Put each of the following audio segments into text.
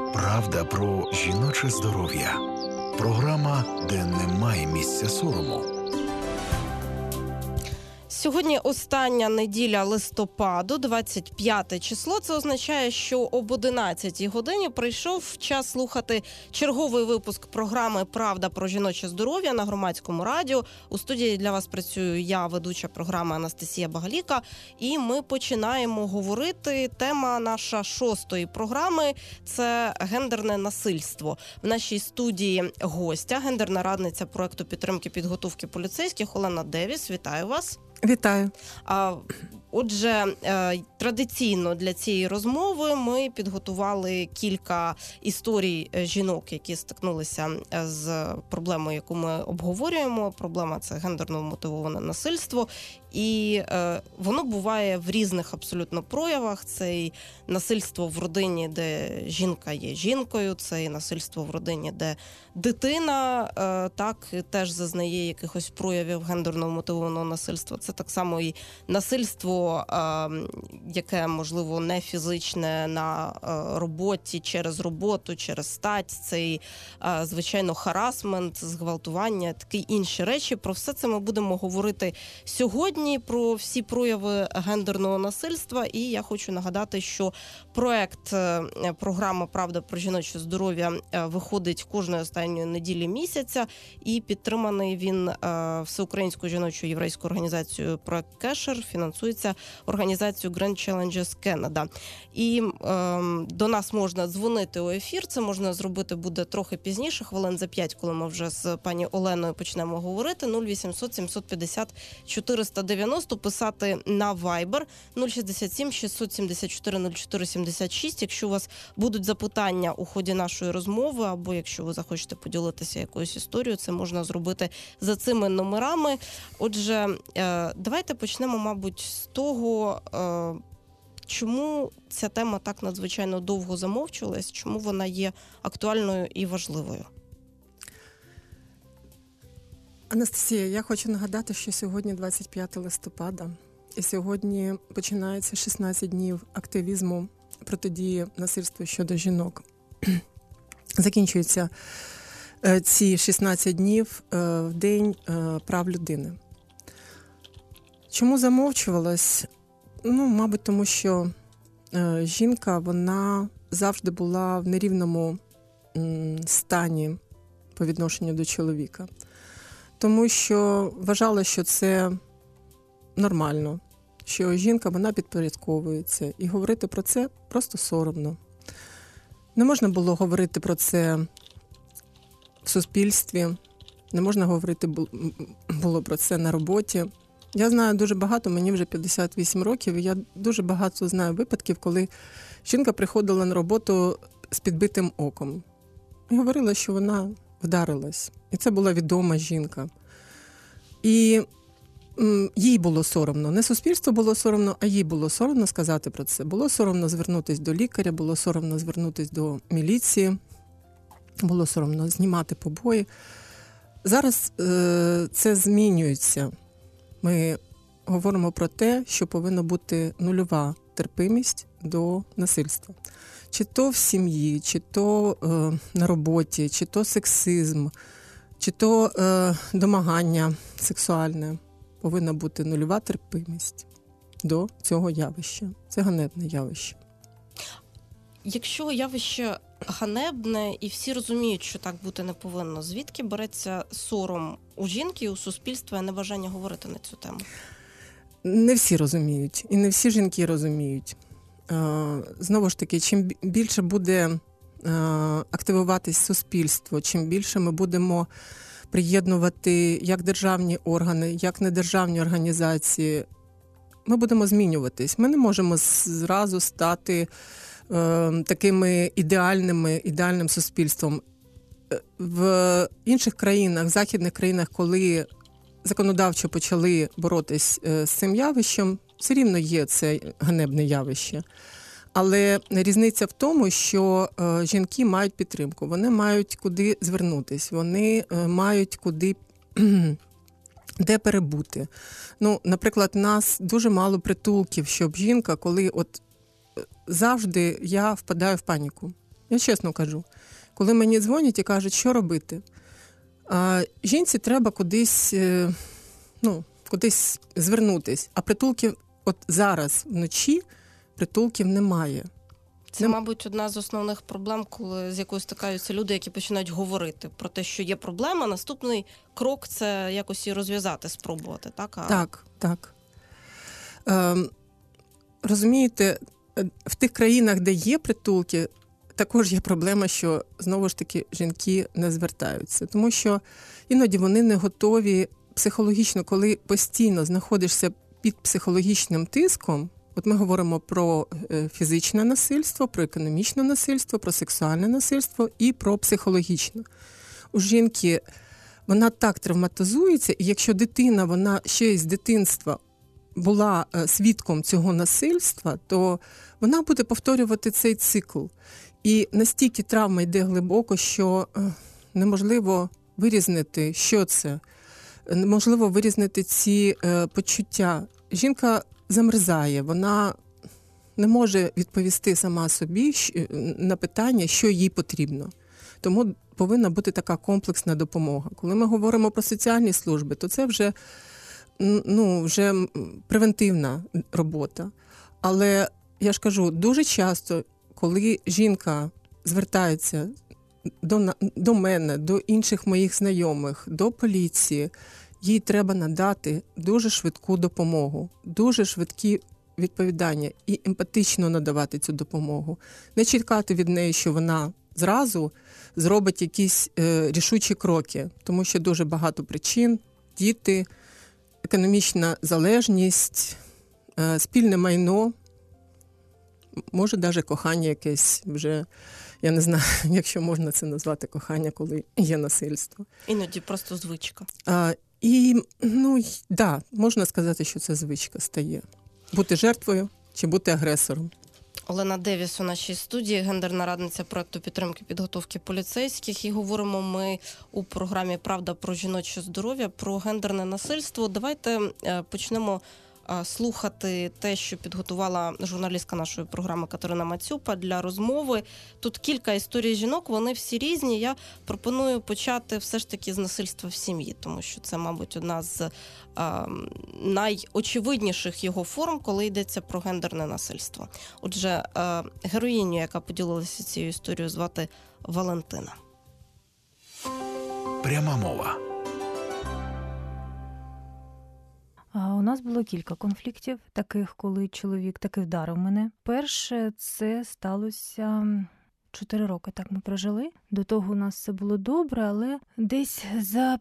Правда про жіноче здоров'я. Програма, де немає місця сорому. Сьогодні остання неділя листопаду, 25 число. Це означає, що об 11 годині прийшов час слухати черговий випуск програми «Правда про жіноче здоров'я» на Громадському радіо. У студії для вас працюю я, ведуча програми Анастасія Багаліка. І ми починаємо говорити. Тема наша 6-ї програми – це гендерне насильство. В нашій студії гостя, гендерна радниця проекту підтримки підготовки поліцейських Олена Девіс. Вітаю вас. Вітаю. Отже, традиційно для цієї розмови ми підготували кілька історій жінок, які стикнулися з проблемою, яку ми обговорюємо. Проблема – це гендерно мотивоване насильство. І воно буває в різних абсолютно проявах. Це і насильство в родині, де жінка є жінкою, це і насильство в родині, де дитина теж зазнає якихось проявів гендерно мотивованого насильства. Це так само і насильство, яке, можливо, не фізичне на роботі, через роботу, через стать. Це і, звичайно, харасмент, зґвалтування, такі інші речі. Про все це ми будемо говорити сьогодні, про всі прояви гендерного насильства. І я хочу нагадати, що проект програми «Правда про жіноче здоров'я» виходить кожної останньої неділі місяця, і підтриманий він Всеукраїнською жіночою єврейською організацією «Проект Кешер», фінансується організацією Grand Challenges Canada. І до нас можна дзвонити у ефір, це можна зробити буде трохи пізніше, хвилин за 5, коли ми вже з пані Оленою почнемо говорити. 0800 750 490, писати на Viber 067 674 04 76. Якщо у вас будуть запитання у ході нашої розмови, або якщо ви захочете поділитися якоюсь історією, це можна зробити за цими номерами. Отже, давайте почнемо, мабуть, з того, чому ця тема так надзвичайно довго замовчувалась, чому вона є актуальною і важливою. Анастасія, я хочу нагадати, що сьогодні 25 листопада, і сьогодні починається 16 днів активізму протидії насильству щодо жінок. Закінчуються ці 16 днів в День прав людини. Чому замовчувалась? Мабуть, тому що жінка, вона завжди була в нерівному стані по відношенню до чоловіка. Тому що вважала, що це нормально, що жінка, вона підпорядковується. І говорити про це просто соромно. Не можна було говорити про це в суспільстві, не можна говорити було про це на роботі. Я знаю дуже багато, мені вже 58 років, і я дуже багато знаю випадків, коли жінка приходила на роботу з підбитим оком. І говорила, що вона вдарилась. І це була відома жінка. І їй було соромно. Не суспільству було соромно, а їй було соромно сказати про це. Було соромно звернутися до лікаря, було соромно звернутися до міліції, було соромно знімати побої. Зараз це змінюється. Ми говоримо про те, що повинна бути нульова терпимість до насильства. Чи то в сім'ї, чи то на роботі, чи то сексизм, чи то домагання сексуальне. Повинна бути нульова терпимість до цього явища. Це ганебне явище. Якщо явище ганебне і всі розуміють, що так бути не повинно, звідки береться сором у жінки, у суспільства і небажання говорити на цю тему? Не всі розуміють. І не всі жінки розуміють. Знову ж таки, чим більше буде активуватись суспільство, чим більше ми будемо приєднувати як державні органи, як недержавні організації, ми будемо змінюватись. Ми не можемо зразу стати такими ідеальним суспільством. В інших країнах, в західних країнах, коли законодавчо почали боротись з цим явищем, все рівно є це ганебне явище. Але різниця в тому, що жінки мають підтримку, вони мають куди звернутись, вони мають куди, де перебути. Наприклад, у нас дуже мало притулків, щоб жінка, коли завжди я впадаю в паніку. Я чесно кажу. Коли мені дзвонять і кажуть, що робити, жінці треба кудись звернутись, а притулків от зараз вночі притулків немає. Це, мабуть, одна з основних проблем, з якою стикаються люди, які починають говорити про те, що є проблема. Наступний крок – це якось її розв'язати, спробувати, так? Так. Розумієте, в тих країнах, де є притулки, також є проблема, що, знову ж таки, жінки не звертаються. Тому що іноді вони не готові психологічно, коли постійно знаходишся під психологічним тиском. От ми говоримо про фізичне насильство, про економічне насильство, про сексуальне насильство і про психологічне. У жінки вона так травматизується, і якщо дитина, вона ще й з дитинства була свідком цього насильства, то вона буде повторювати цей цикл. І настільки травма йде глибоко, що неможливо вирізнити, що це, неможливо вирізнити ці почуття. Жінка замерзає, вона не може відповісти сама собі на питання, що їй потрібно. Тому повинна бути така комплексна допомога. Коли ми говоримо про соціальні служби, то це вже превентивна робота. Але, я ж кажу, дуже часто, коли жінка звертається до мене, до інших моїх знайомих, до поліції, їй треба надати дуже швидку допомогу, дуже швидкі відповідання і емпатично надавати цю допомогу. Не чекати від неї, що вона зразу зробить якісь рішучі кроки, тому що дуже багато причин, діти, економічна залежність, спільне майно, може навіть кохання якесь вже, я не знаю, якщо можна це назвати кохання, коли є насильство. Іноді просто звичка. Можна сказати, що це звичка стає. Бути жертвою чи бути агресором. Олена Девіс у нашій студії, гендерна радниця проекту підтримки підготовки поліцейських. І говоримо ми у програмі «Правда про жіноче здоров'я» про гендерне насильство. Давайте почнемо слухати те, що підготувала журналістка нашої програми Катерина Мацюпа для розмови. Тут кілька історій жінок, вони всі різні. Я пропоную почати все ж таки з насильства в сім'ї, тому що це, мабуть, одна з найочевидніших його форм, коли йдеться про гендерне насильство. Отже, героїню, яка поділилася цією історією, звати Валентина. Пряма мова. У нас було кілька конфліктів таких, коли чоловік таки вдарив мене. Перше, це сталося 4 роки, так ми прожили. До того у нас все було добре, але десь за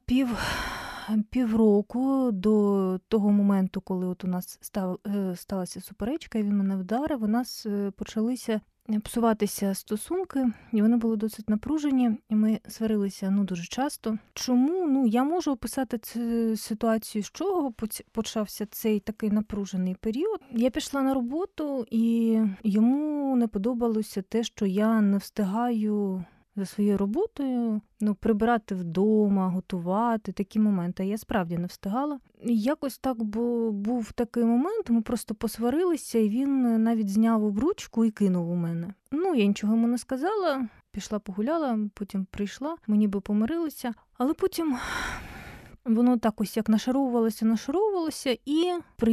півроку до того моменту, коли от у нас сталася суперечка, і він мене вдарив, у нас почалися псуватися стосунки, і вони були досить напружені, і ми сварилися дуже часто. Чому? Я можу описати цю ситуацію, з чого почався цей такий напружений період. Я пішла на роботу, і йому не подобалося те, що я не встигаю за своєю роботою, прибирати вдома, готувати, такі моменти. Я справді не встигала. Якось так був такий момент, ми просто посварилися, і він навіть зняв обручку і кинув у мене. Я нічого йому не сказала, пішла погуляла, потім прийшла, ми ніби помирилися, але потім воно так ось як нашаровувалося, і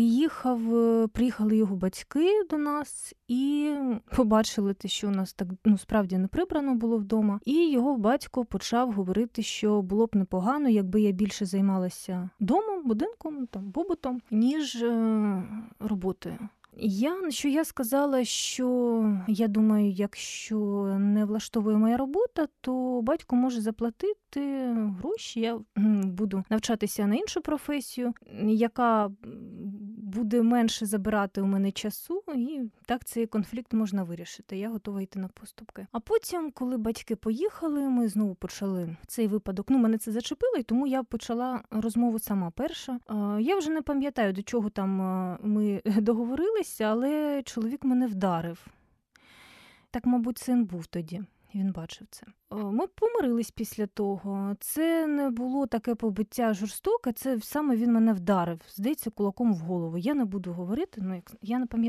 приїхали його батьки до нас і побачили те, що у нас так справді не прибрано було вдома. І його батько почав говорити, що було б непогано, якби я більше займалася домом, будинком, побутом, ніж роботою. Я сказала, що я думаю, якщо не влаштовує моя робота, то батько може заплатити гроші, я буду навчатися на іншу професію, яка буде менше забирати у мене часу, і так цей конфлікт можна вирішити. Я готова йти на поступки. А потім, коли батьки поїхали, ми знову почали цей випадок. Мене це зачепило, і тому я почала розмову сама перша. Я вже не пам'ятаю, до чого там ми договорилися, але чоловік мене вдарив. Так, мабуть, син був тоді. Він бачив це. Ми помирились після того. Це не було таке побиття жорстоке, це саме він мене вдарив. Здається, кулаком в голову. Я не буду говорити, я не пам'ятаю.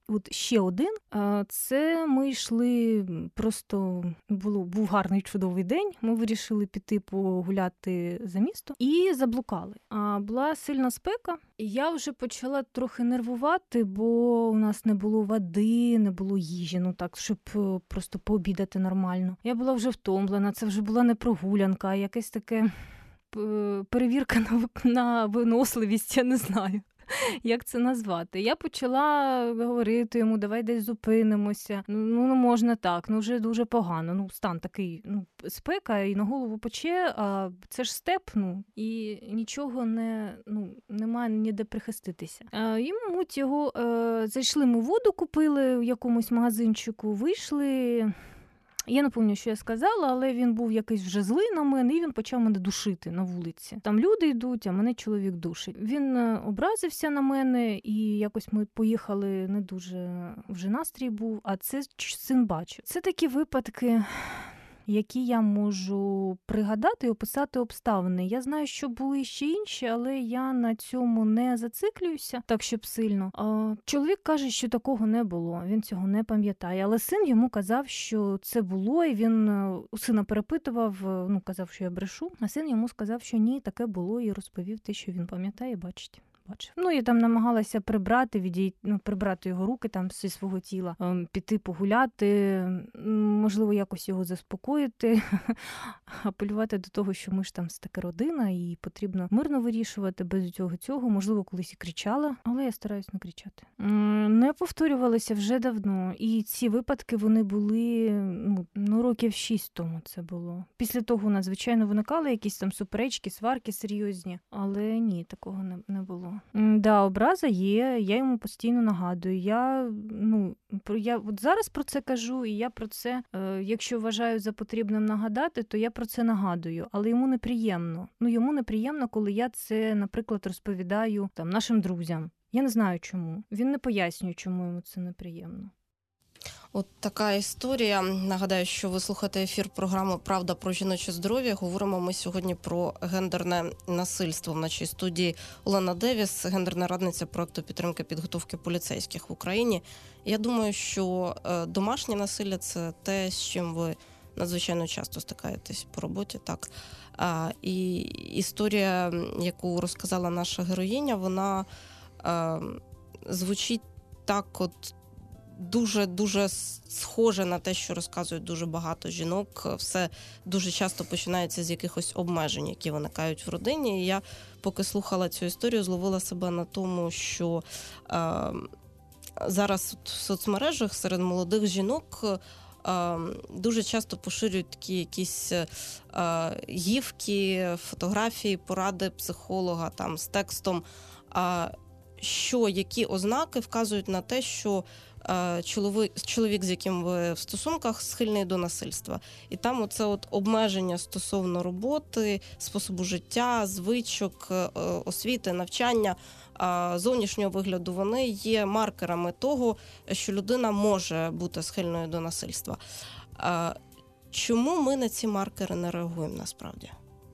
от ще один. Це ми йшли, просто був гарний чудовий день. Ми вирішили піти погуляти за місто і заблукали. Була сильна спека, і я вже почала трохи нервувати, бо у нас не було води, не було їжі, так, щоб просто пообідати нормально. Я була вже втомлена, це вже була не прогулянка, а якесь таке перевірка на виносливість, я не знаю. Як це назвати? Я почала говорити йому, давай десь зупинимося. Не можна так, вже дуже погано. Стан такий, спека і на голову пече, а це ж степ, і нічого немає ніде прихиститися. І, мабуть, його зайшли, ми воду купили в якомусь магазинчику, вийшли. Я не пам'ятаю, що я сказала, але він був якийсь вже злий на мене, і він почав мене душити на вулиці. Там люди йдуть, а мене чоловік душить. Він образився на мене, і якось ми поїхали, не дуже вже настрій був, а це син бачив. Це такі випадки, які я можу пригадати і описати обставини. Я знаю, що були ще інші, але я на цьому не зациклююся так, щоб сильно. Чоловік каже, що такого не було, він цього не пам'ятає. Але син йому казав, що це було, і він у сина перепитував, казав, що я брешу. А син йому сказав, що ні, таке було, і розповів те, що він пам'ятає і бачить. Я там намагалася прибрати його руки там зі свого тіла, піти погуляти, можливо, якось його заспокоїти, апелювати до того, що ми ж там така родина і потрібно мирно вирішувати без цього. Можливо, колись і кричала, але я стараюсь не кричати. Не повторювалися вже давно, і ці випадки, вони були, років 6 тому це було. Після того у нас, звичайно, виникали якісь там суперечки, сварки серйозні, але ні, такого не було. Образа є, я йому постійно нагадую. Я от зараз про це кажу, і я про це, якщо вважаю за потрібним нагадати, то я про це нагадую, але йому неприємно. Йому неприємно, коли я це, наприклад, розповідаю там нашим друзям. Я не знаю чому. Він не пояснює, чому йому це неприємно. От така історія. Нагадаю, що ви слухаєте ефір програми «Правда про жіноче здоров'я». Говоримо ми сьогодні про гендерне насильство. В нашій студії Олена Девіс, гендерна радниця проекту підтримки підготовки поліцейських в Україні. Я думаю, що домашнє насилля – це те, з чим ви надзвичайно часто стикаєтесь по роботі, так? І історія, яку розказала наша героїня, вона звучить так дуже схоже на те, що розказують дуже багато жінок. Все дуже часто починається з якихось обмежень, які виникають в родині. І я, поки слухала цю історію, зловила себе на тому, що зараз в соцмережах серед молодих жінок дуже часто поширюють такі якісь гівки, фотографії, поради психолога там з текстом, які ознаки вказують на те, що чоловік, з яким ви в стосунках, схильний до насильства. І там оце обмеження стосовно роботи, способу життя, звичок, освіти, навчання, зовнішнього вигляду, вони є маркерами того, що людина може бути схильною до насильства. Чому ми на ці маркери не реагуємо насправді?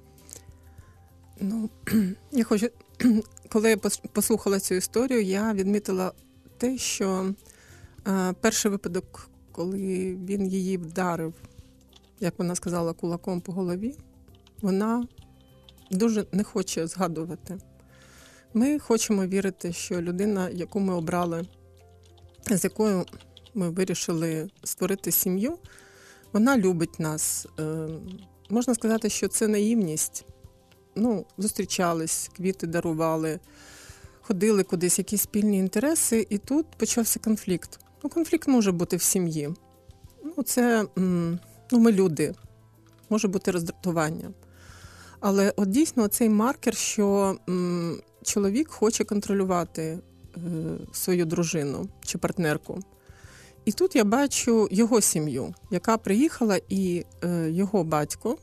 Я хочу, коли я послухала цю історію, я відмітила те, що перший випадок, коли він її вдарив, як вона сказала, кулаком по голові, вона дуже не хоче згадувати. Ми хочемо вірити, що людина, яку ми обрали, з якою ми вирішили створити сім'ю, вона любить нас. Можна сказати, що це наївність. Зустрічались, квіти дарували, ходили кудись, якісь спільні інтереси, і тут почався конфлікт. Конфлікт може бути в сім'ї. Це, ми люди, може бути роздратування. Але от дійсно цей маркер, що чоловік хоче контролювати свою дружину чи партнерку. І тут я бачу його сім'ю, яка приїхала, і його батько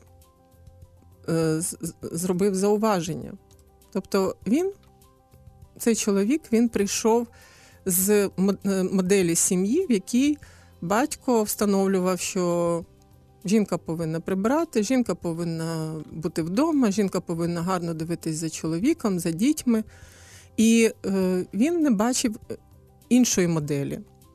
зробив зауваження. Тобто цей чоловік, він прийшов з моделі сім'ї, в якій батько встановлював, що жінка повинна прибирати, жінка повинна бути вдома, жінка повинна гарно дивитись за чоловіком, за дітьми. І він не бачив іншої моделі.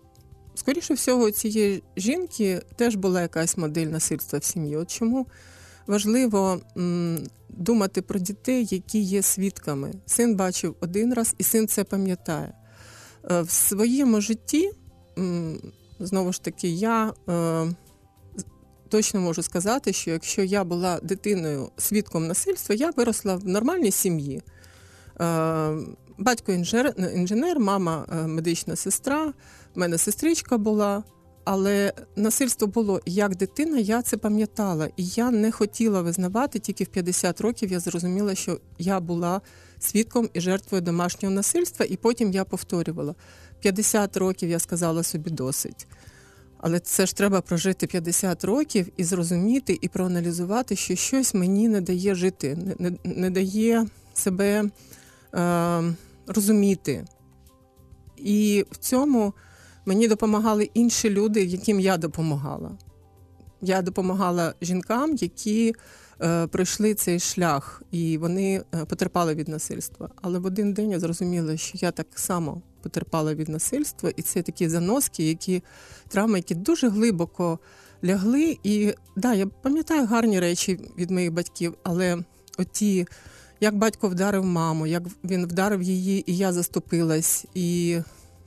скоріше всього, у цієї жінки теж була якась модель насильства в сім'ї. От чому важливо думати про дітей, які є свідками. Син бачив один раз, і син це пам'ятає. В своєму житті, знову ж таки, я точно можу сказати, що якщо я була дитиною свідком насильства, я виросла в нормальній сім'ї. Батько інженер, мама медична сестра, в мене сестричка була, але насильство було. Як дитина я це пам'ятала, і я не хотіла визнавати, тільки в 50 років я зрозуміла, що я була свідком і жертвою домашнього насильства, і потім я повторювала. 50 років я сказала собі досить. Але це ж треба прожити 50 років і зрозуміти, і проаналізувати, що щось мені не дає жити, не дає себе розуміти. І в цьому мені допомагали інші люди, яким я допомагала. Я допомагала жінкам, які пройшли цей шлях, і вони потерпали від насильства. Але в один день я зрозуміла, що я так само потерпала від насильства, і це такі заноски, травми, які дуже глибоко лягли. І я пам'ятаю гарні речі від моїх батьків, але оті, як батько вдарив маму, як він вдарив її, і я заступилась, і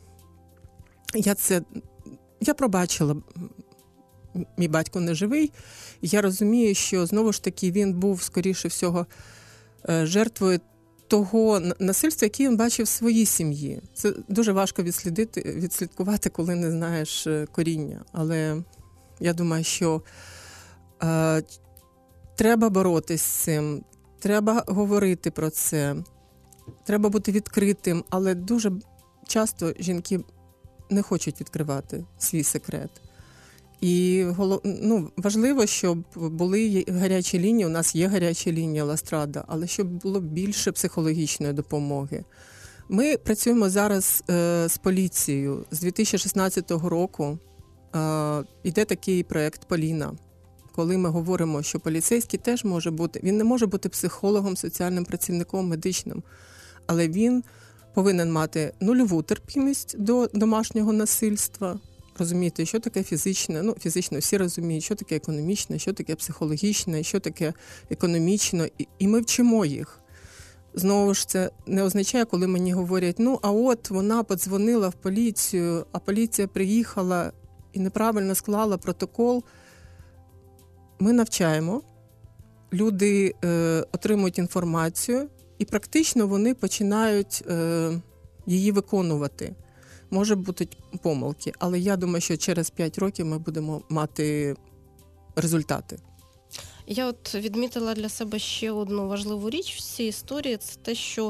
я пробачила. Мій батько не живий, і я розумію, що, знову ж таки, він був, скоріше всього, жертвою того насильства, яке він бачив в своїй сім'ї. Це дуже важко відслідкувати, коли не знаєш коріння. Але я думаю, що треба боротися з цим, треба говорити про це, треба бути відкритим, але дуже часто жінки не хочуть відкривати свій секрет. І важливо, щоб були гарячі лінії, у нас є гаряча лінія Ластрада, але щоб було більше психологічної допомоги. Ми працюємо зараз з поліцією. З 2016 року йде такий проєкт «Поліна», коли ми говоримо, що поліцейський теж може бути, він не може бути психологом, соціальним працівником, медичним, але він повинен мати нульову терпімість до домашнього насильства, розуміти, що таке фізичне, фізично всі розуміють, що таке економічне, що таке психологічне, що таке економічно, і ми вчимо їх. Знову ж, це не означає, коли мені говорять, а от вона подзвонила в поліцію, а поліція приїхала і неправильно склала протокол. Ми навчаємо, люди отримують інформацію, і практично вони починають її виконувати. Може бути помилки, але я думаю, що через 5 років ми будемо мати результати. Я відмітила для себе ще одну важливу річ в цій історії. Це те, що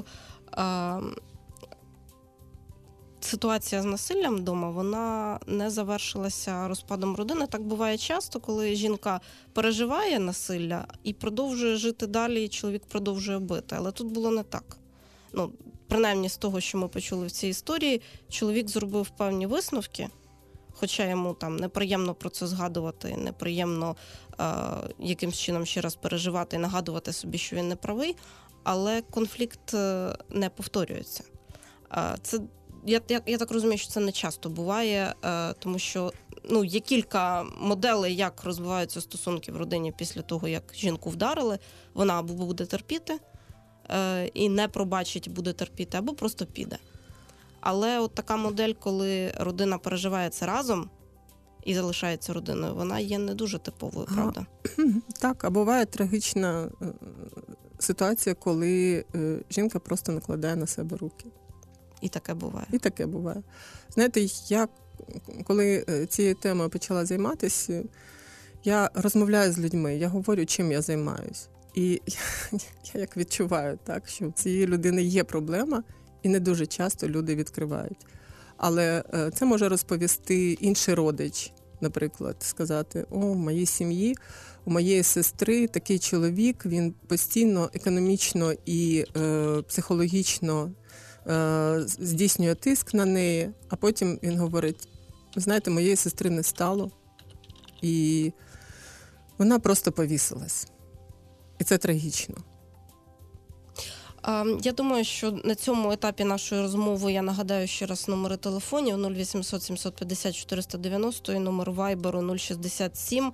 ситуація з насиллям вдома, вона не завершилася розпадом родини. Так буває часто, коли жінка переживає насилля і продовжує жити далі, і чоловік продовжує бити. Але тут було не так. Принаймні з того, що ми почули в цій історії, чоловік зробив певні висновки, хоча йому неприємно про це згадувати, неприємно якимсь чином ще раз переживати і нагадувати собі, що він не правий, але конфлікт не повторюється. Я так розумію, що це не часто буває, тому що є кілька моделей, як розвиваються стосунки в родині після того, як жінку вдарили. Вона або буде терпіти, і не пробачить, буде терпіти, або просто піде. Але така модель, коли родина переживає це разом і залишається родиною, вона є не дуже типовою, правда? Так, а буває трагічна ситуація, коли жінка просто накладає на себе руки. І таке буває. І таке буває. Знаєте, я коли цією темою почала займатися, я розмовляю з людьми, я говорю, чим я займаюсь. І я як відчуваю, так, що в цієї людини є проблема, і не дуже часто люди відкривають. Але це може розповісти інший родич, наприклад, сказати, в моїй сім'ї, у моєї сестри такий чоловік, він постійно економічно і психологічно здійснює тиск на неї, а потім він говорить, ви знаєте, моєї сестри не стало, і вона просто повісилась. І це трагічно. Я думаю, що на цьому етапі нашої розмови я нагадаю ще раз номери телефонів 0800 750 490 і номер Вайберу 067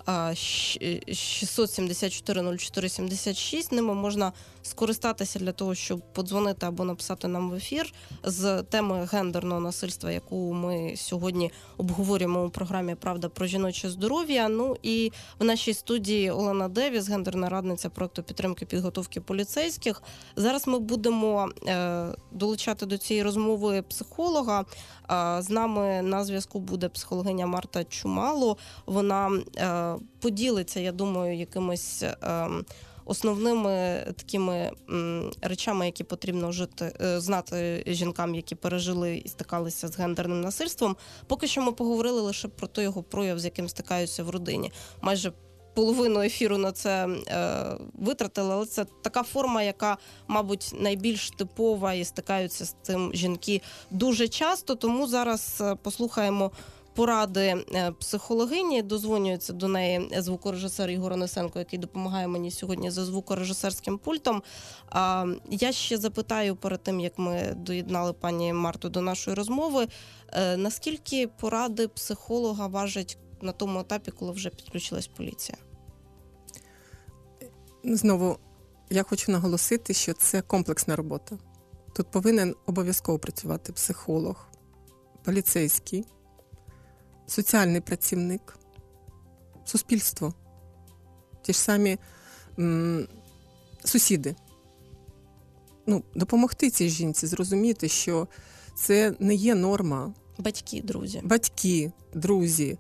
674 04 76. Ними можна скористатися для того, щоб подзвонити або написати нам в ефір з теми гендерного насильства, яку ми сьогодні обговорюємо у програмі «Правда про жіноче здоров'я». Ну і в нашій студії Олена Девіс, гендерна радниця проекту підтримки підготовки поліцейських. Зараз ми будемо долучати до цієї розмови психолога. З нами на зв'язку буде психологиня Марта Чумало. Вона поділиться, я думаю, якимись основними такими речами, які потрібно знати жінкам, які пережили і стикалися з гендерним насильством. Поки що ми поговорили лише про той його прояв, з яким стикаються в родині. Майже половину ефіру на це витратили, але це така форма, яка, мабуть, найбільш типова, і стикаються з цим жінки дуже часто. Тому зараз послухаємо поради психологині. Дозвонюється до неї звукорежисер Ігор Онисенко, який допомагає мені сьогодні за звукорежисерським пультом. Я ще запитаю перед тим, як ми доєднали пані Марту до нашої розмови, наскільки поради психолога важать на тому етапі, коли вже підключилась поліція? Знову, я хочу наголосити, що це комплексна робота. Тут повинен обов'язково працювати психолог, поліцейський, соціальний працівник, суспільство, ті ж самі сусіди. Допомогти цій жінці зрозуміти, що це не є норма. Батьки, друзі. Батьки, друзі.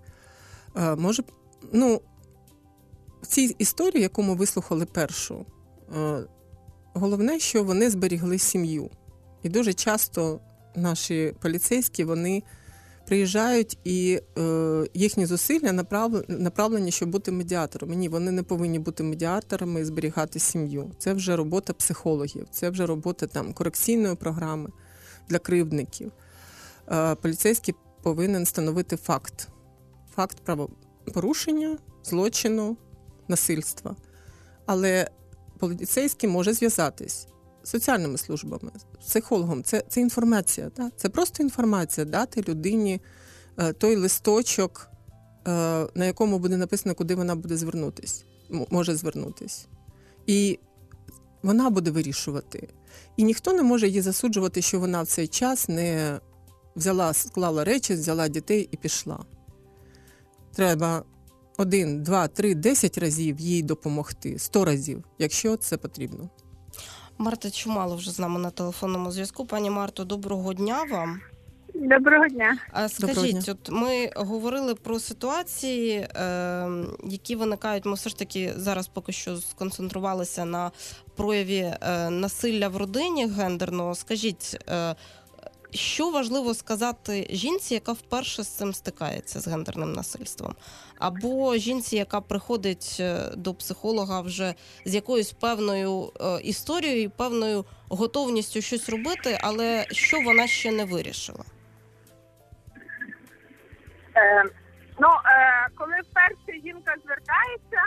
В цій історії, яку ми вислухали першу, головне, що вони зберігли сім'ю. І дуже часто наші поліцейські, вони приїжджають і їхні зусилля направлені, щоб бути медіатором. Ні, вони не повинні бути медіаторами і зберігати сім'ю. Це вже робота психологів, це вже робота корекційної програми для кривдників. Поліцейський повинен встановити факт правопорушення, злочину, насильства. Але поліцейський може зв'язатись з соціальними службами, з психологом. Це інформація. Так? Це просто інформація, дати людині той листочок, на якому буде написано, куди вона буде може звернутись. І вона буде вирішувати. І ніхто не може її засуджувати, що вона в цей час не склала речі, взяла дітей і пішла. Треба 1, 2, 3, 10 разів їй допомогти, 100 разів, якщо це потрібно. Марта Чумало вже з нами на телефонному зв'язку. Пані Марто, доброго дня вам. Доброго дня. Скажіть, от ми говорили про ситуації, які виникають, ми все ж таки зараз поки що сконцентрувалися на прояві насилля в родині гендерного. Скажіть, що важливо сказати жінці, яка вперше з цим стикається, з гендерним насильством? Або жінці, яка приходить до психолога вже з якоюсь певною історією і певною готовністю щось робити, але що вона ще не вирішила? Коли вперше жінка звертається,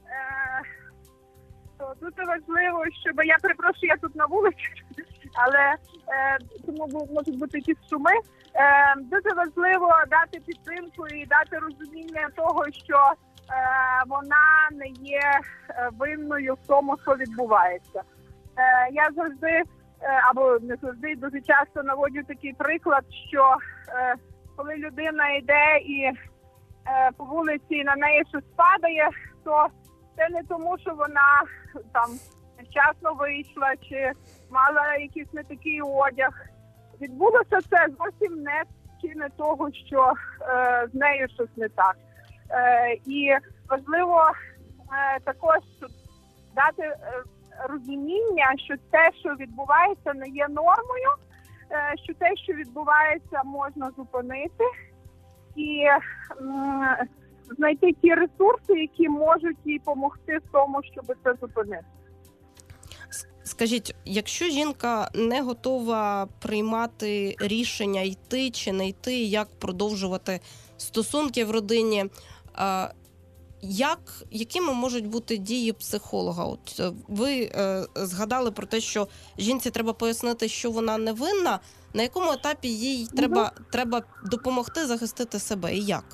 то дуже важливо, щоб... Я перепрошую, я тут на вулиці, але тому можуть бути якісь шуми. Дуже важливо дати підтримку і дати розуміння того, що вона не є винною в тому, що відбувається. Я завжди, або не завжди, дуже часто наводжу такий приклад, що коли людина йде і по вулиці на неї щось падає, то це не тому, що вона там вчасно вийшла чи мала якийсь не такий одяг. Відбулося це зовсім не причини того, що з нею щось не так. І важливо також дати розуміння, що те, що відбувається, не є нормою, що те, що відбувається, можна зупинити і знайти ті ресурси, які можуть їй допомогти в тому, щоб це зупинити. Скажіть, якщо жінка не готова приймати рішення йти чи не йти, як продовжувати стосунки в родині, Якими можуть бути дії психолога? От ви згадали про те, що жінці треба пояснити, що вона не винна. На якому етапі їй треба допомогти захистити себе і як?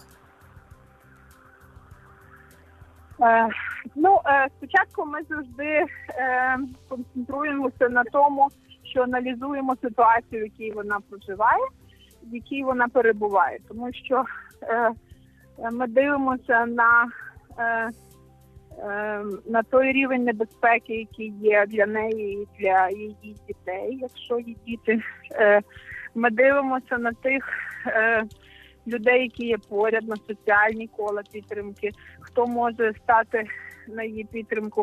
Спочатку ми завжди концентруємося на тому, що аналізуємо ситуацію, в якій вона проживає, в якій вона перебуває. Тому що ми дивимося на той рівень небезпеки, який є для неї і для її дітей, якщо є діти. Ми дивимося на тих людей, які є поряд, на соціальні кола підтримки, хто може стати на її підтримку,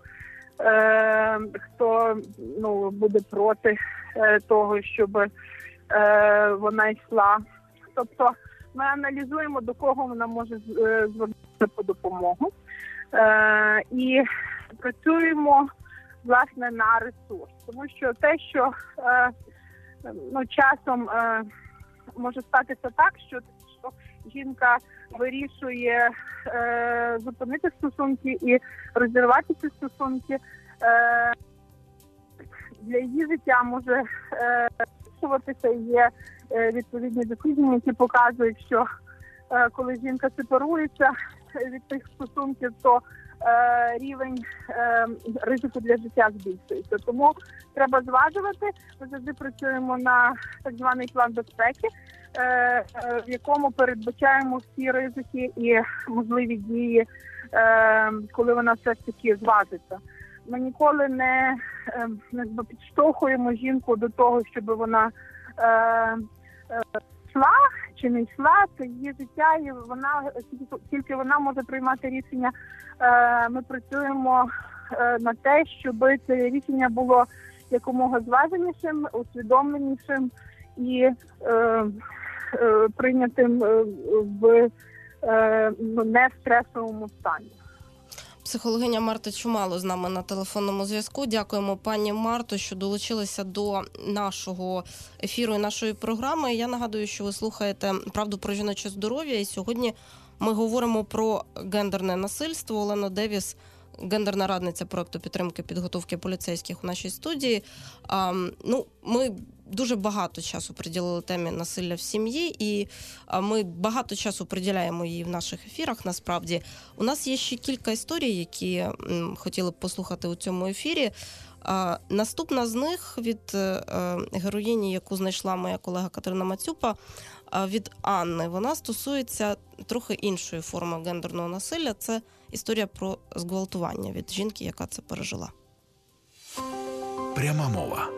хто буде проти того, щоб вона йшла. Тобто ми аналізуємо, до кого вона може звернутися по допомогу. І працюємо, власне, на ресурс. Тому що те, що часом може статися так, що жінка вирішує зупинити стосунки і розірвати ці стосунки, для її життя може вирішуватися. Є відповідні дослідження, які показують, що коли жінка сепарується від тих стосунків, то рівень ризику для життя збільшується. Тому треба зважувати. Ми завжди працюємо на так званий план безпеки, в якому передбачаємо всі ризики і можливі дії, коли вона все ж таки зважиться. Ми ніколи не підштовхуємо жінку до того, щоб вона йшла чи не йшла. Це її життя, і тільки вона може приймати рішення. Ми працюємо на те, щоб це рішення було якомога зваженішим, усвідомленішим і прийнятим в не стресовому стані. Психологиня Марта Чумало з нами на телефонному зв'язку. Дякуємо, пані Марто, що долучилися до нашого ефіру і нашої програми. Я нагадую, що ви слухаєте «Правду про жіноче здоров'я», і сьогодні ми говоримо про гендерне насильство. Олена Девіс, гендерна радниця проекту підтримки підготовки поліцейських у нашій студії. Ми дуже багато часу приділили темі насилля в сім'ї, і ми багато часу приділяємо її в наших ефірах, насправді. У нас є ще кілька історій, які хотіли б послухати у цьому ефірі. Наступна з них від героїні, яку знайшла моя колега Катерина Мацюпа, від Анни. Вона стосується трохи іншої форми гендерного насилля. Це історія про зґвалтування від жінки, яка це пережила. Пряма мова.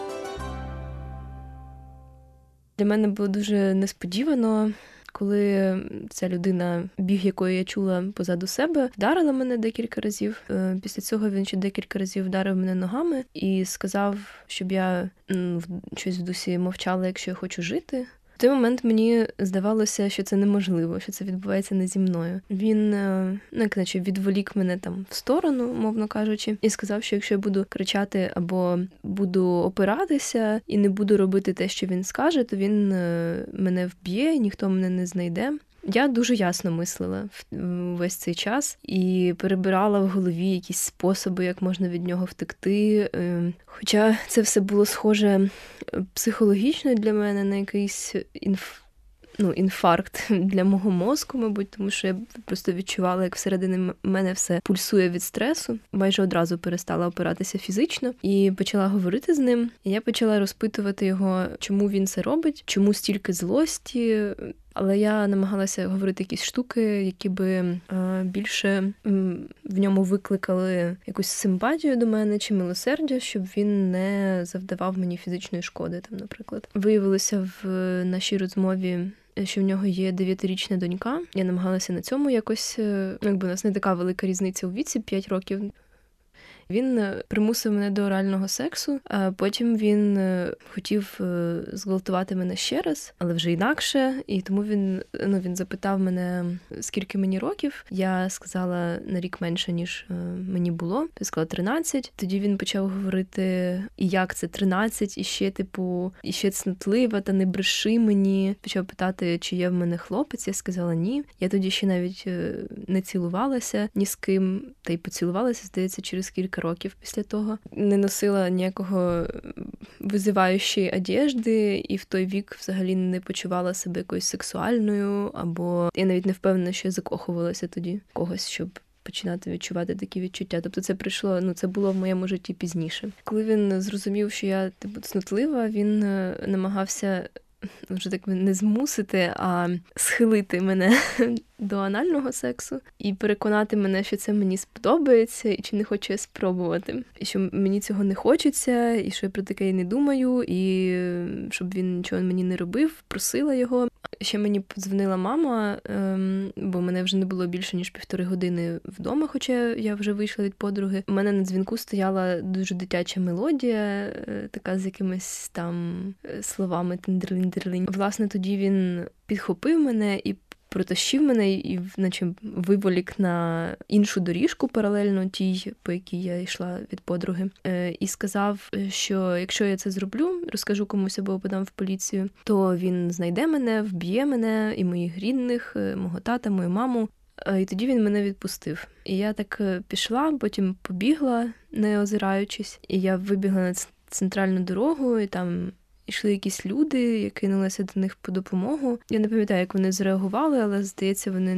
Для мене було дуже несподівано, коли ця людина, біг якої я чула позаду себе, вдарила мене декілька разів. Після цього він ще декілька разів вдарив мене ногами і сказав, щоб я щось в дусі мовчала, якщо я хочу жити. В той момент мені здавалося, що це неможливо, що це відбувається не зі мною. Він, наче відволік мене там в сторону, мовно кажучи, і сказав, що якщо я буду кричати або буду опиратися і не буду робити те, що він скаже, то він мене вб'є, ніхто мене не знайде. Я дуже ясно мислила весь цей час і перебирала в голові якісь способи, як можна від нього втекти. Хоча це все було схоже психологічно для мене на якийсь інфаркт для мого мозку, мабуть, тому що я просто відчувала, як всередині мене все пульсує від стресу. Майже одразу перестала опиратися фізично і почала говорити з ним. І я почала розпитувати його, чому він це робить, чому стільки злості. Але я намагалася говорити якісь штуки, які би більше в ньому викликали якусь симпатію до мене чи милосердя, щоб він не завдавав мені фізичної шкоди, там, наприклад. Виявилося в нашій розмові, що в нього є 9-річна донька. Я намагалася на цьому якось, у нас не така велика різниця у віці, 5 років. Він примусив мене до орального сексу, а потім він хотів зґвалтувати мене ще раз, але вже інакше. І тому він запитав мене, скільки мені років. Я сказала на рік менше, ніж мені було. Я сказала 13. Тоді він почав говорити, і як це 13, і ще цнотлива, та не бреши мені. Почав питати, чи є в мене хлопець. Я сказала ні. Я тоді ще навіть не цілувалася ні з ким, та й поцілувалася, здається, через кілька років після того. Не носила ніякого визиваючої одежди, і в той вік взагалі не почувала себе якоюсь сексуальною, або я навіть не впевнена, що я закохувалася тоді в когось, щоб починати відчувати такі відчуття. Тобто це прийшло, це було в моєму житті пізніше. Коли він зрозумів, що я цнотлива, він намагався вже так не змусити, а схилити мене до анального сексу і переконати мене, що це мені сподобається, і чи не хочу я спробувати. І що мені цього не хочеться, і що я про таке не думаю, і щоб він нічого мені не робив, просила його. Ще мені подзвонила мама, бо мене вже не було більше, ніж 1,5 години вдома, хоча я вже вийшла від подруги. У мене на дзвінку стояла дуже дитяча мелодія, така з якимись там словами тендерлінь-дерлінь. Власне, тоді він підхопив мене і протащив мене і наче виволік на іншу доріжку паралельно тій, по якій я йшла від подруги, і сказав, що якщо я це зроблю, розкажу комусь або подам в поліцію, то він знайде мене, вб'є мене і моїх рідних, мого тата, мою маму. І тоді він мене відпустив. І я так пішла, потім побігла, не озираючись, і я вибігла на центральну дорогу, і там йшли якісь люди, я кинулася до них по допомогу. Я не пам'ятаю, як вони зреагували, але, здається, вони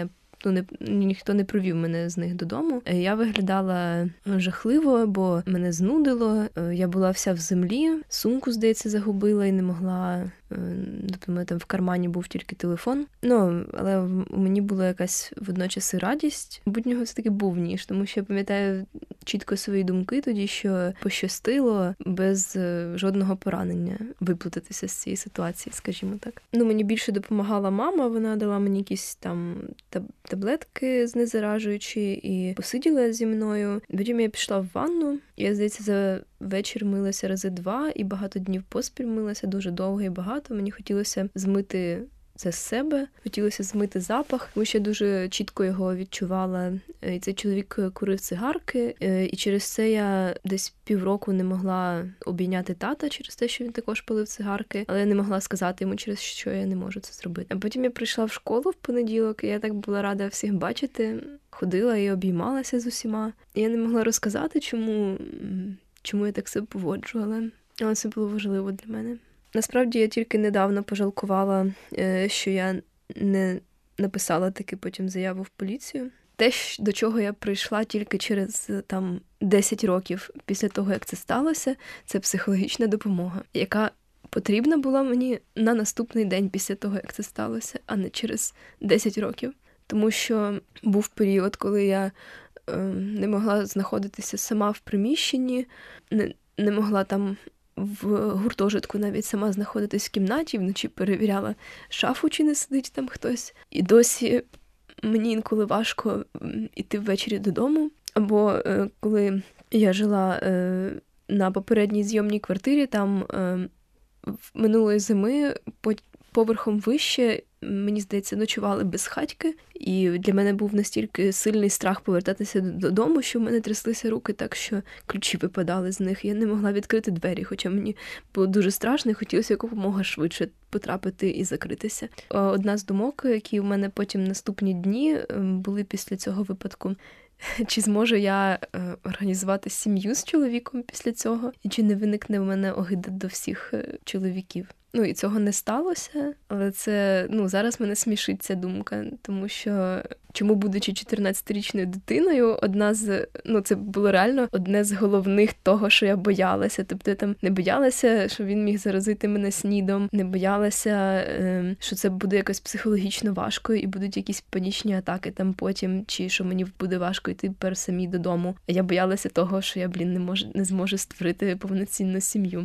ніхто не провів мене з них додому. Я виглядала жахливо, бо мене знудило. Я була вся в землі, сумку, здається, загубила і не могла. Тобто, там в кармані був тільки телефон. Але у мені була якась водночас і радість. Будь нього все-таки був ніж, тому що я пам'ятаю чітко свої думки тоді, що пощастило без жодного поранення виплутатися з цієї ситуації, скажімо так. Мені більше допомагала мама, вона дала мені якісь там таблетки знезаражуючі і посиділа зі мною. Потім я пішла в ванну. Я, здається, за вечір милася рази 2 і багато днів поспіль милася, дуже довго і багато. Мені хотілося змити це з себе, хотілося змити запах, тому що я дуже чітко його відчувала. І цей чоловік курив цигарки, і через це я десь півроку не могла обійняти тата через те, що він також палив цигарки, але я не могла сказати йому, через що я не можу це зробити. А потім я прийшла в школу в понеділок, і я так була рада всіх бачити, ходила і обіймалася з усіма. І я не могла розказати, чому я так себе поводжу, але це було важливо для мене. Насправді, я тільки недавно пожалкувала, що я не написала таки потім заяву в поліцію. Те, до чого я прийшла тільки через 10 років після того, як це сталося, це психологічна допомога, яка потрібна була мені на наступний день після того, як це сталося, а не через 10 років. Тому що був період, коли я не могла знаходитися сама в приміщенні, не могла там в гуртожитку навіть сама знаходитись в кімнаті, вночі перевіряла шафу, чи не сидить там хтось. І досі мені інколи важко йти ввечері додому. Або коли я жила на попередній зйомній квартирі, там минулої зими поверхом вище, мені здається, ночували безхатьки. І для мене був настільки сильний страх повертатися додому, що в мене тряслися руки так, що ключі випадали з них. Я не могла відкрити двері, хоча мені було дуже страшно і хотілося якомога швидше потрапити і закритися. Одна з думок, які в мене потім наступні дні були після цього випадку, чи зможу я організувати сім'ю з чоловіком після цього, і чи не виникне в мене огида до всіх чоловіків. І цього не сталося, але це, зараз мене смішить ця думка, тому що, чому будучи 14-річною дитиною, це було реально одне з головних того, що я боялася. Тобто я там не боялася, що він міг заразити мене СНІДом, не боялася, що це буде якось психологічно важко і будуть якісь панічні атаки там потім, чи що мені буде важко йти самі додому. А я боялася того, що я, не зможу створити повноцінну сім'ю.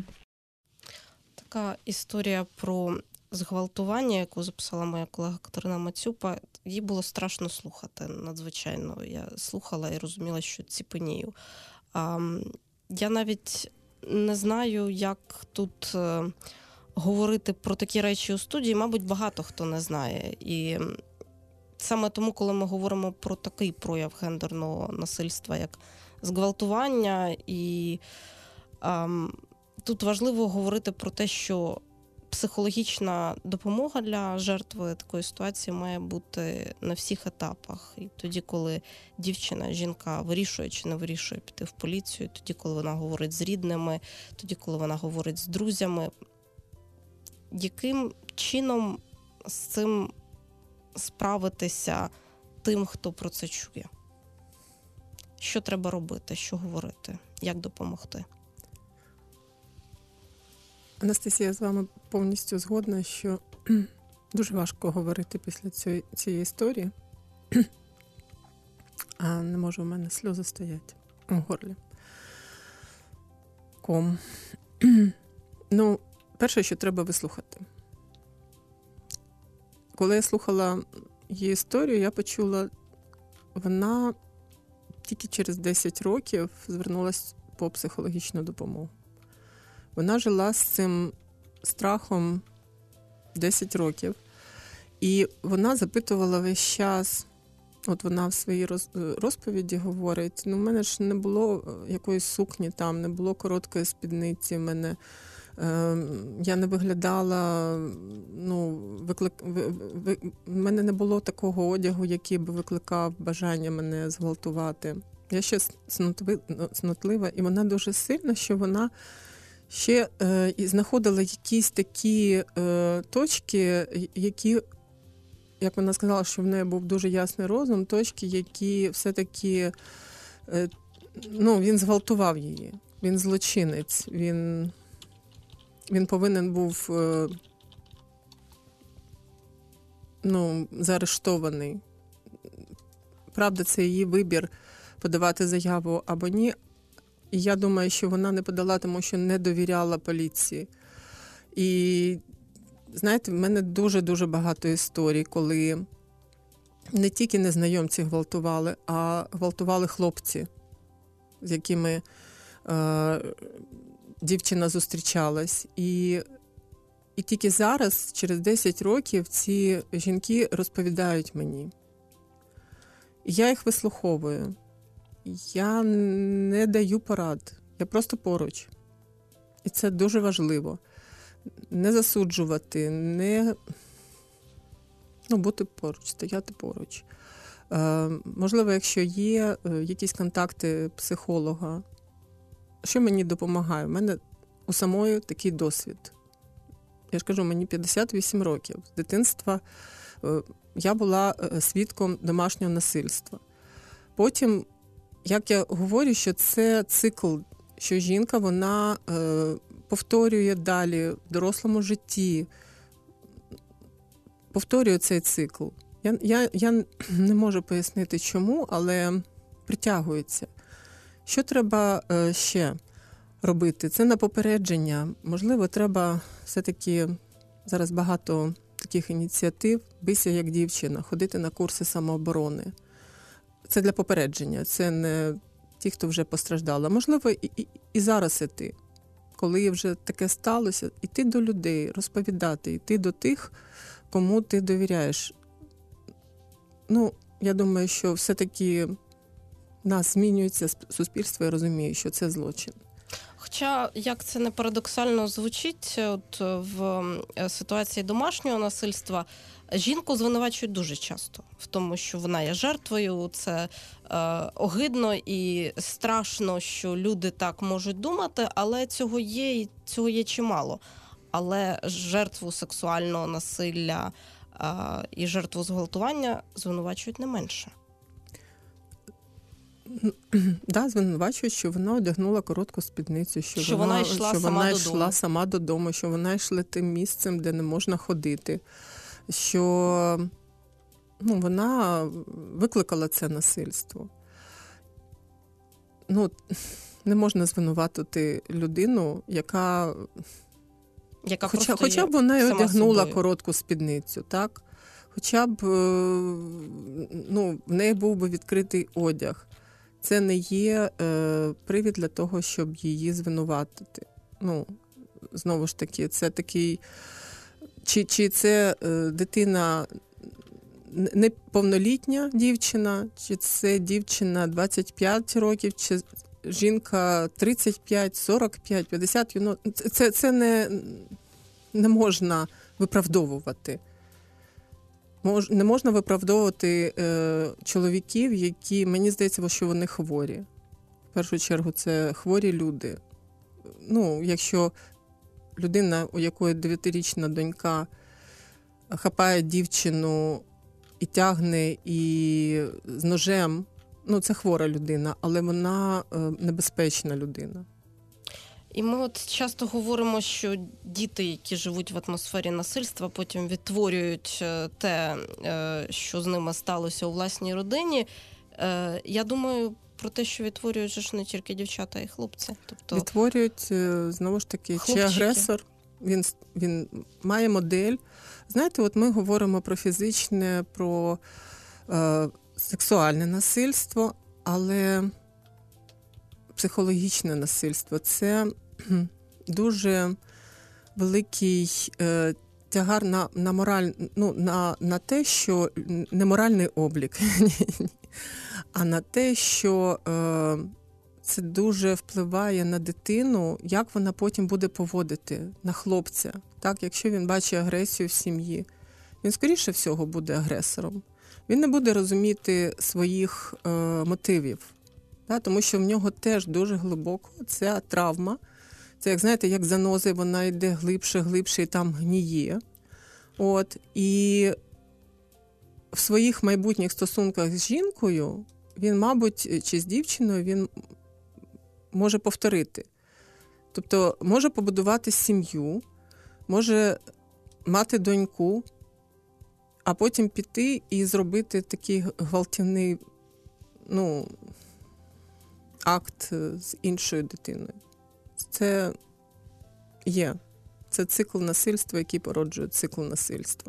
Така історія про зґвалтування, яку записала моя колега Катерина Мацюпа, їй було страшно слухати надзвичайно. Я слухала і розуміла, що ціпенію. Я навіть не знаю, як тут говорити про такі речі у студії, мабуть, багато хто не знає. І саме тому, коли ми говоримо про такий прояв гендерного насильства, як зґвалтування, і тут важливо говорити про те, що психологічна допомога для жертви такої ситуації має бути на всіх етапах. І тоді, коли дівчина, жінка вирішує чи не вирішує піти в поліцію, тоді, коли вона говорить з рідними, тоді, коли вона говорить з друзями, яким чином з цим справитися тим, хто про це чує? Що треба робити, що говорити, як допомогти? Анастасія, з вами повністю згодна, що дуже важко говорити після цієї історії. А не можу, у мене сльози стоять у горлі. Ком. Ну, перше, що треба вислухати. Коли я слухала її історію, я почула, вона тільки через 10 років звернулася по психологічну допомогу. Вона жила з цим страхом 10 років. І вона запитувала весь час, от вона в своїй розповіді говорить, в мене ж не було якоїсь сукні там, не було короткої спідниці, я не виглядала, в мене не було такого одягу, який би викликав бажання мене зґвалтувати. Я ще цнотлива, і вона дуже сильна, що вона ще і знаходила якісь такі точки, які, як вона сказала, що в неї був дуже ясний розум, точки, які все-таки, він зґвалтував її, він злочинець, він повинен був заарештований. Правда, це її вибір подавати заяву або ні. І я думаю, що вона не подала, тому що не довіряла поліції. І, знаєте, в мене дуже-дуже багато історій, коли не тільки незнайомці гвалтували, а гвалтували хлопці, з якими дівчина зустрічалась. І тільки зараз, через 10 років, ці жінки розповідають мені. І я їх вислуховую. Я не даю порад. Я просто поруч. І це дуже важливо. Не засуджувати, бути поруч, стояти поруч. Можливо, якщо є якісь контакти психолога, що мені допомагає? У мене у самої такий досвід. Я ж кажу, мені 58 років. З дитинства я була свідком домашнього насильства. Потім, як я говорю, що це цикл, що жінка, вона повторює далі в дорослому житті, повторює цей цикл. Я не можу пояснити, чому, але притягується. Що треба ще робити? Це на попередження. Можливо, треба все-таки, зараз багато таких ініціатив, бийся як дівчина, ходити на курси самооборони. Це для попередження, це не ті, хто вже постраждали. Можливо, і зараз іти. Коли вже таке сталося, іти до людей, розповідати, іти до тих, кому ти довіряєш. Я думаю, що все-таки нас змінюється суспільство і розуміє, що це злочин. Хоча, як це не парадоксально звучить, от в ситуації домашнього насильства жінку звинувачують дуже часто в тому, що вона є жертвою, це огидно і страшно, що люди так можуть думати, але цього є чимало. Але жертву сексуального насилля і жертву зґвалтування звинувачують не менше. Да, звинувачують, що вона одягнула коротку спідницю, що вона йшла сама додому, що вона йшла тим місцем, де не можна ходити, що вона викликала це насильство. Не можна звинуватити людину, яка хоча б вона й одягнула собою коротку спідницю, так? Хоча б в неї був би відкритий одяг. це не є привід для того, щоб її звинуватити. Ну, знову ж таки, це такий... Чи це дитина неповнолітня дівчина, чи це дівчина 25 років, чи жінка 35, 45, 50, ну, це не можна виправдовувати. Не можна виправдовувати чоловіків, які, мені здається, що вони хворі. В першу чергу, це хворі люди. Ну, якщо людина, у якої 9-річна донька, хапає дівчину і тягне, і з ножем, ну, це хвора людина, але вона небезпечна людина. І ми от часто говоримо, що діти, які живуть в атмосфері насильства, потім відтворюють те, що з ними сталося у власній родині. Я думаю про те, що відтворюють же ж не тільки дівчата і хлопці. Тобто... Відтворюють, знову ж таки, хлопчики. Чи агресор, він має модель. Знаєте, от ми говоримо про фізичне, про сексуальне насильство, але психологічне насильство – це дуже великий тягар на мораль, ну, на те, що не моральний облік, а на те, що це дуже впливає на дитину, як вона потім буде поводити, на хлопця. Так, якщо він бачить агресію в сім'ї, він, скоріше всього, буде агресором. Він не буде розуміти своїх мотивів, так, тому що в нього теж дуже глибоко ця травма. Це, як знаєте, як занози, вона йде глибше і там гніє. От, і в своїх майбутніх стосунках з жінкою він, мабуть, чи з дівчиною, він може повторити. Тобто може побудувати сім'ю, може мати доньку, а потім піти і зробити такий гвалтівний, ну, акт з іншою дитиною. Це є. Це цикл насильства, який породжує цикл насильства.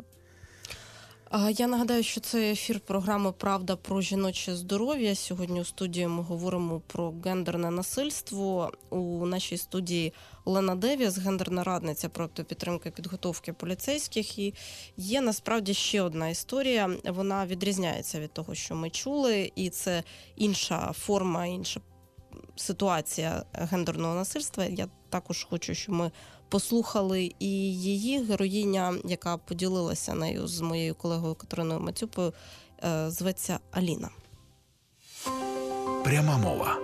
Я нагадаю, що це ефір програми «Правда про жіноче здоров'я». Сьогодні у студії ми говоримо про гендерне насильство. У нашій студії Олена Девіс, гендерна радниця проекту підтримки підготовки поліцейських. І є насправді ще одна історія. Вона відрізняється від того, що ми чули, і це інша форма, інша ситуація гендерного насильства. Я також хочу, щоб ми послухали і її героїня, яка поділилася нею з моєю колегою Катериною Мацюпою, зветься Аліна. Пряма мова.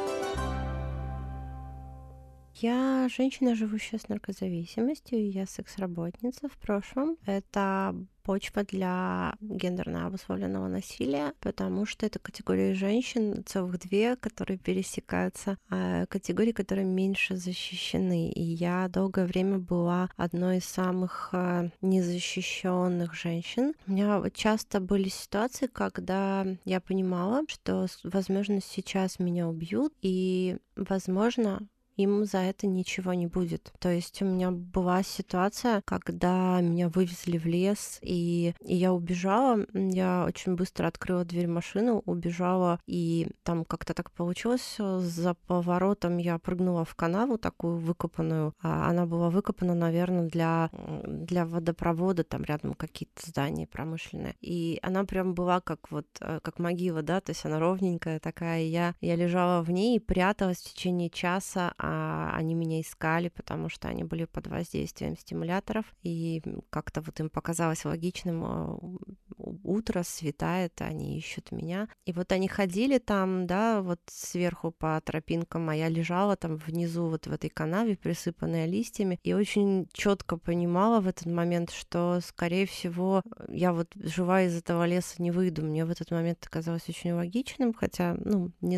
Я женщина, живущая с наркозависимостью, я секс-работница в прошлом. Это почва для гендерно обусловленного насилия, потому что это категории женщин, целых две, которые пересекаются, категории, которые меньше защищены. И я долгое время была одной из самых незащищенных женщин. У меня часто были ситуации, когда я понимала, что, возможно, сейчас меня убьют, и, возможно, им за это ничего не будет. То есть у меня была ситуация, когда меня вывезли в лес, и я убежала. Я очень быстро открыла дверь машины, убежала, и там как-то так получилось. За поворотом я прыгнула в канаву такую выкопанную. Она была выкопана, наверное, для водопровода, там рядом какие-то здания промышленные. И она прям была как могила, да, то есть она ровненькая такая. Я лежала в ней и пряталась в течение часа, они меня искали, потому что они были под воздействием стимуляторов, и как-то вот им показалось логичным: утро светает, они ищут меня. И вот они ходили там, да, вот сверху по тропинкам, а я лежала там внизу вот в этой канаве, присыпанная листьями, и очень четко понимала в этот момент, что, скорее всего, я вот жива из этого леса не выйду. Мне в этот момент казалось очень логичным, хотя, ну, не знаю.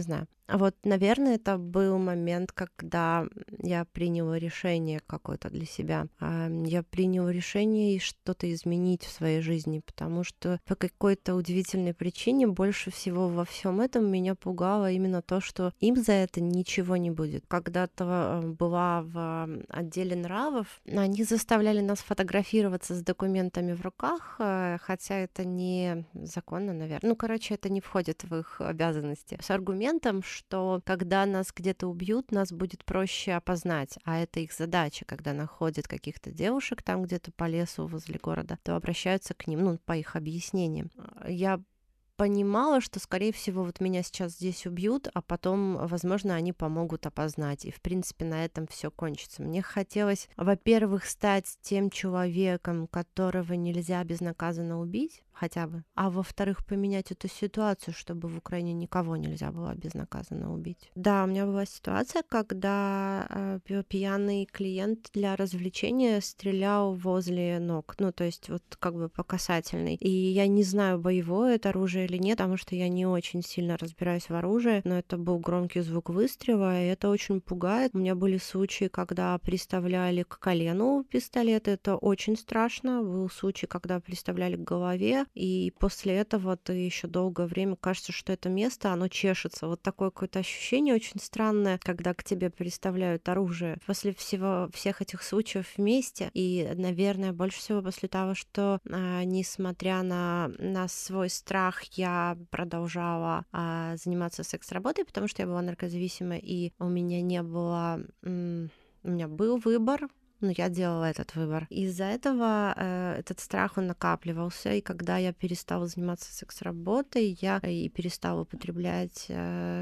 Вот, наверное, это был момент, когда я приняла решение какое-то для себя. Я приняла решение что-то изменить в своей жизни, потому что по какой-то удивительной причине больше всего во всем этом меня пугало именно то, что им за это ничего не будет. Когда-то была в отделе нравов, они заставляли нас фотографироваться с документами в руках, хотя это не законно, наверное. Это не входит в их обязанности. С аргументом, что когда нас где-то убьют, нас будет проще опознать, а это их задача. Когда находят каких-то девушек там где-то по лесу возле города, то обращаются к ним, по их объяснениям. Я понимала, что, скорее всего, вот меня сейчас здесь убьют, а потом, возможно, они помогут опознать. И, в принципе, на этом все кончится. Мне хотелось, во-первых, стать тем человеком, которого нельзя безнаказанно убить, хотя бы. А во-вторых, поменять эту ситуацию, чтобы в Украине никого нельзя было безнаказанно убить. Да, у меня была ситуация, когда пьяный клиент для развлечения стрелял возле ног. То есть вот как бы по касательной. И я не знаю, боевое это оружие или нет, потому что я не очень сильно разбираюсь в оружии, но это был громкий звук выстрела, и это очень пугает. У меня были случаи, когда приставляли к колену пистолет, это очень страшно. Был случай, когда приставляли к голове, и после этого ты еще долгое время кажется, что это место, оно чешется. Вот такое какое-то ощущение очень странное, когда к тебе приставляют оружие. После всех этих случаев вместе, и, наверное, больше всего после того, что, несмотря на свой страх, я продолжала заниматься секс-работой, потому что я была наркозависимой, и у меня не было... У меня был выбор, но я делала этот выбор. Из-за этого этот страх, он накапливался, и когда я перестала заниматься секс-работой, я и перестала употреблять...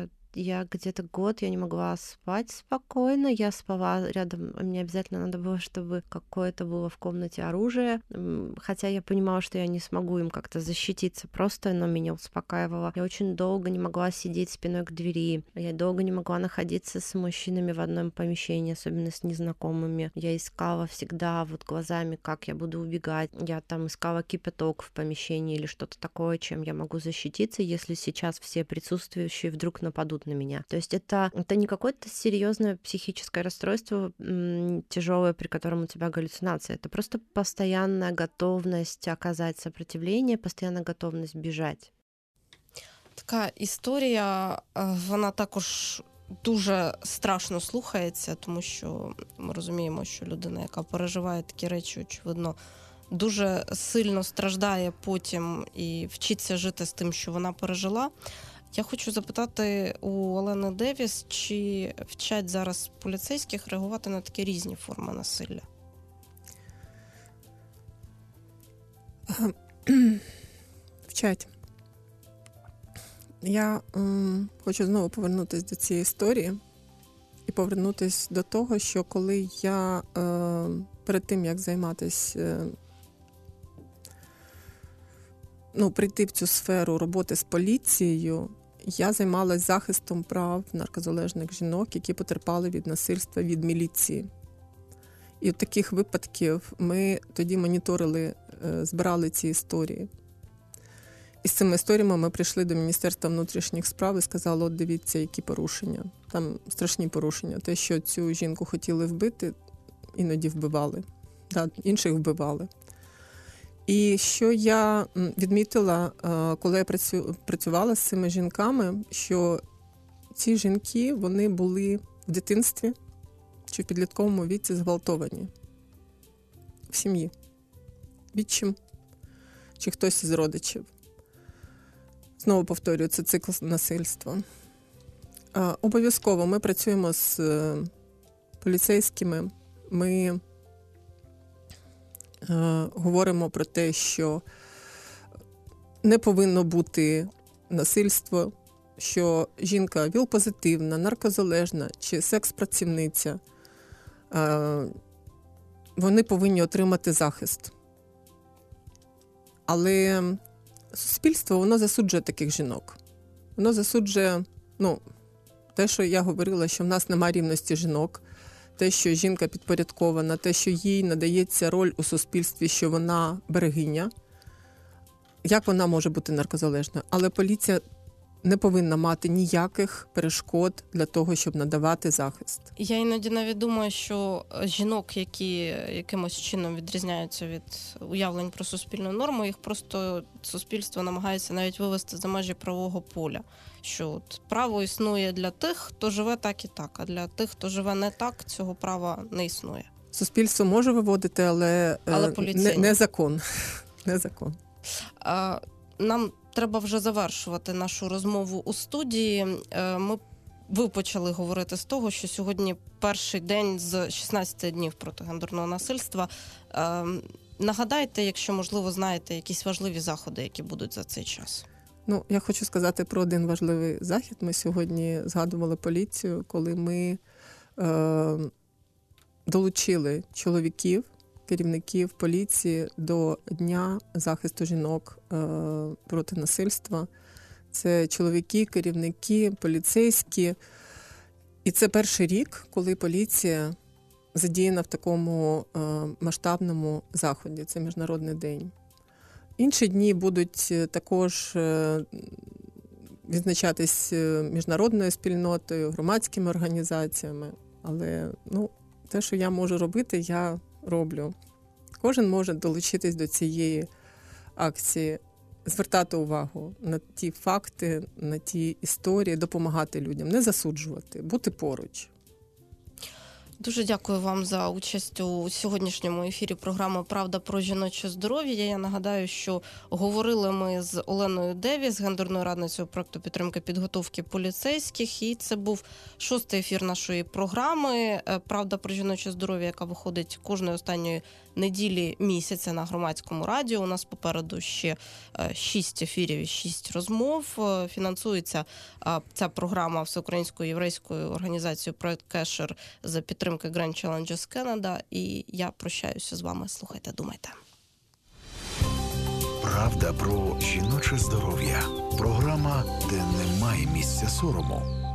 Я где-то год я не могла спать спокойно. Я спала рядом, мне обязательно надо было, чтобы какое-то было в комнате оружие. Хотя я понимала, что я не смогу им как-то защититься. Просто оно меня успокаивало. Я очень долго не могла сидеть спиной к двери. Я долго не могла находиться с мужчинами в одном помещении, особенно с незнакомыми. Я искала всегда вот глазами, как я буду убегать. Я там искала кипяток в помещении или что-то такое, чем я могу защититься, если сейчас все присутствующие вдруг нападут на меня. То есть это не какое-то серьезное психическое расстройство тяжелое, при котором у тебя галлюцинация. Это просто постоянная готовность оказать сопротивление, постоянная готовность бежать. Така історія, вона також дуже страшно слухається, тому що ми розуміємо, що людина, яка переживає такі речі, очевидно, дуже сильно страждає потім і вчиться жити з тим, що вона пережила. Я хочу запитати у Олени Девіс, чи вчать зараз поліцейських реагувати на такі різні форми насилля? Вчать. Я хочу знову повернутися до цієї історії і повернутися до того, що коли я перед тим, як займатися, прийти в цю сферу роботи з поліцією, я займалась захистом прав наркозалежних жінок, які потерпали від насильства від міліції. І в таких випадків ми тоді моніторили, збирали ці історії. І з цими історіями ми прийшли до Міністерства внутрішніх справ і сказали, от дивіться, які порушення. Там страшні порушення. Те, що цю жінку хотіли вбити, іноді вбивали. Інших вбивали. І що я відмітила, коли я працювала з цими жінками, що ці жінки, вони були в дитинстві чи в підлітковому віці зґвалтовані в сім'ї. Відчим чи хтось із родичів. Знову повторюю, це цикл насильства. Обов'язково ми працюємо з поліцейськими, ми говоримо про те, що не повинно бути насильство, що жінка ВІЛ-позитивна, наркозалежна чи секс-працівниця, вони повинні отримати захист. Але суспільство, воно засуджує таких жінок. Воно засуджує, те, що я говорила, що в нас немає рівності жінок, те, що жінка підпорядкована, те, що їй надається роль у суспільстві, що вона берегиня. Як вона може бути наркозалежною? Але поліція не повинна мати ніяких перешкод для того, щоб надавати захист. Я іноді навіть думаю, що жінок, які якимось чином відрізняються від уявлень про суспільну норму, їх просто суспільство намагається навіть вивести за межі правового поля. Що от право існує для тих, хто живе так і так, а для тих, хто живе не так, цього права не існує. Суспільство може виводити, але не закон. Не закон. Нам треба вже завершувати нашу розмову у студії. Ви почали говорити з того, що сьогодні перший день з 16 днів проти гендерного насильства. Нагадайте, якщо, можливо, знаєте якісь важливі заходи, які будуть за цей час. Я хочу сказати про один важливий захід. Ми сьогодні згадували поліцію, коли ми долучили чоловіків, керівників поліції до Дня захисту жінок проти насильства. Це чоловіки, керівники, поліцейські. І це перший рік, коли поліція задіяна в такому масштабному заході. Це Міжнародний день. Інші дні будуть також відзначатись міжнародною спільнотою, громадськими організаціями. Але те, що я можу робити, я роблю. Кожен може долучитись до цієї акції, звертати увагу на ті факти, на ті історії, допомагати людям, не засуджувати, бути поруч. Дуже дякую вам за участь у сьогоднішньому ефірі програми «Правда про жіноче здоров'я». Я нагадаю, що говорили ми з Оленою Девіс, гендерною радницею проекту підтримки підготовки поліцейських. І це був 6-й ефір нашої програми «Правда про жіноче здоров'я», яка виходить кожної останньої неділі місяця на Громадському радіо. У нас попереду ще 6 ефірів і 6 розмов. Фінансується ця програма Всеукраїнською єврейською організацією «Проект Кешер» за підтримки Grand Challenges Canada. І я прощаюся з вами. Слухайте, думайте. Правда про жіноче здоров'я. Програма, де немає місця сорому.